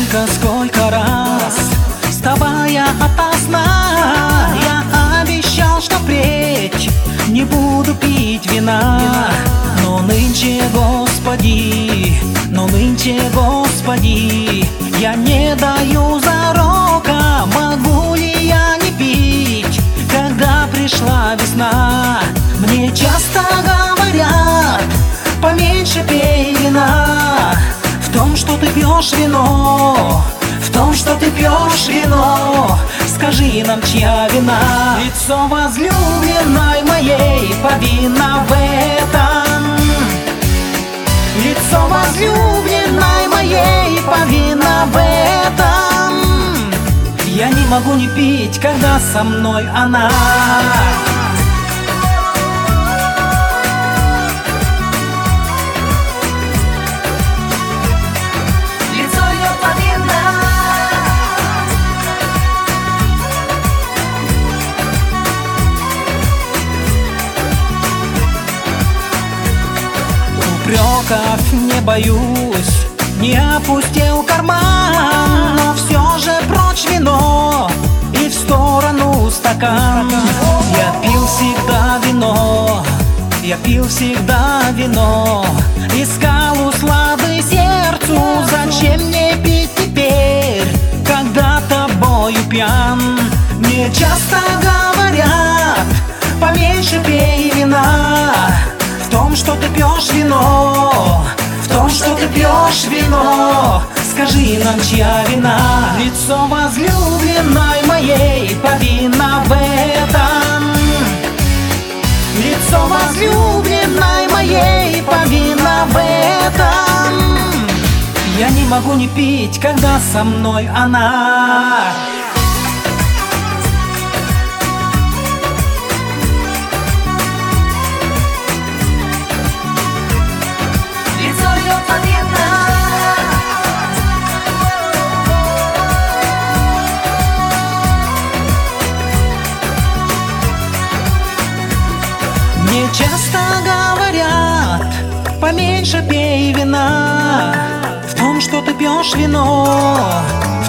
Сколько раз, вставая ото сна, я обещал, что впредь не буду пить вина. Но нынче, Господи, я не даю зарока. Могу ли я не пить, когда пришла весна? Мне часто говорят: поменьше пей вина. В том, что ты пьешь вино, скажи нам, чья вина? Лицо возлюбленной моей повинно в этом. Лицо возлюбленной моей повинно в этом. Я не могу не пить, когда со мной она. Упреков не боюсь, не опустил карман, но все же прочь вино и в сторону стакан. Я пил всегда вино, искал услады сердцу. Зачем мне пить теперь, когда тобою пьян? Мне часто говорят: поменьше пей вина. В том, что ты пьешь вино, скажи нам, чья вина? Лицо возлюбленной моей повинно в этом. Лицо возлюбленной моей повинно в этом. Я не могу не пить, когда со мной она. Мне часто говорят: поменьше пей вина. В том, что ты пьешь вино,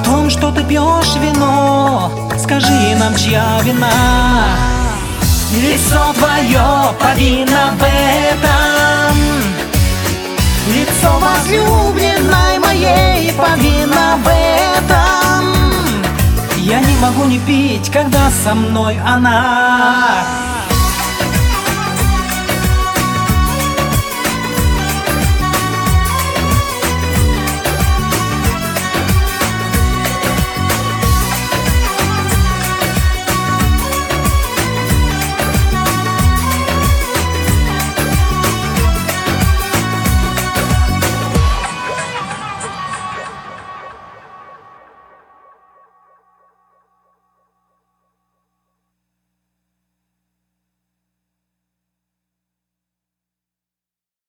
скажи нам, чья вина? Лицо твое повинно в этом. Лицо возлюбленной моей повинно в этом. Я не могу не пить, когда со мной она.